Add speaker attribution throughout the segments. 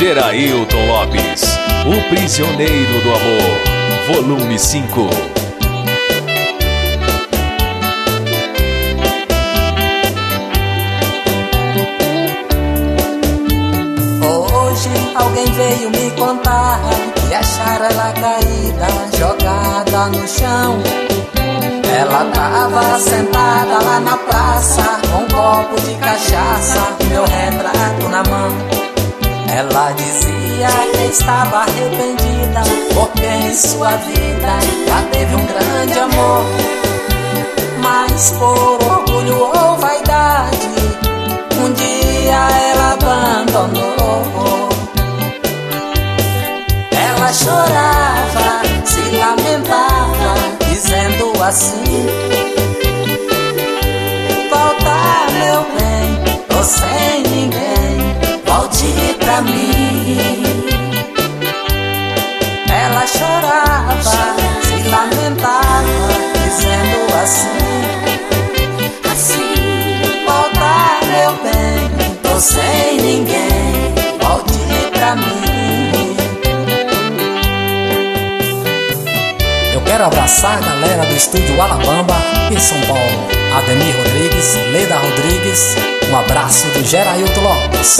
Speaker 1: Gerailton Lopes, o prisioneiro do amor, volume 5.
Speaker 2: Hoje alguém veio me contar que acharam ela caída, jogada no chão. Ela tava sentada lá na praça, com um copo de cachaça, meu retrato na mão. Ela dizia que estava arrependida, porque em sua vida já teve um grande amor. Mas por orgulho ou vaidade, um dia ela abandonou. Ela chorava, se lamentava, dizendo assim: volta, meu bem, tô sem ninguém, volte pra mim. Ela chorava, se lamentava, dizendo assim: volta, meu bem, tô sem ninguém, volte pra mim.
Speaker 3: Eu quero abraçar a galera do estúdio Alabamba em São Paulo. Ademir Rodrigues, Leda Rodrigues, um abraço do Gerailton Lopes.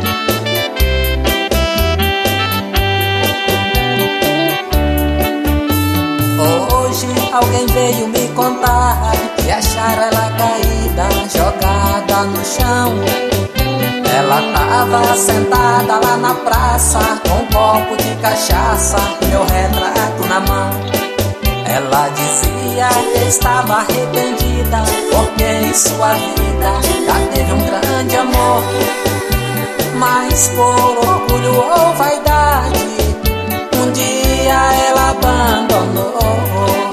Speaker 2: Hoje alguém veio me contar que acharam ela caída, jogada no chão. Ela tava sentada lá na praça, com um copo de cachaça, meu retrato na mão. Ela dizia que estava arrependida, porque em sua vida já teve um grande amor. Mas por orgulho ou vaidade, um dia ela abandonou.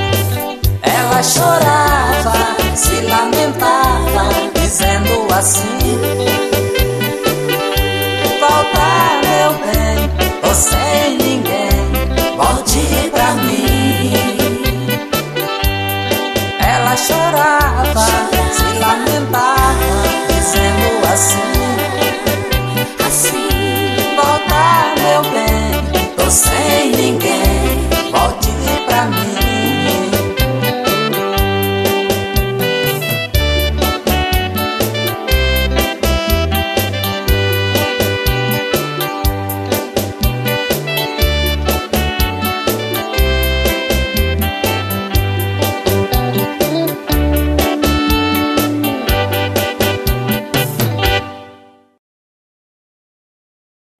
Speaker 2: Ela chorava, se lamentava, dizendo assim: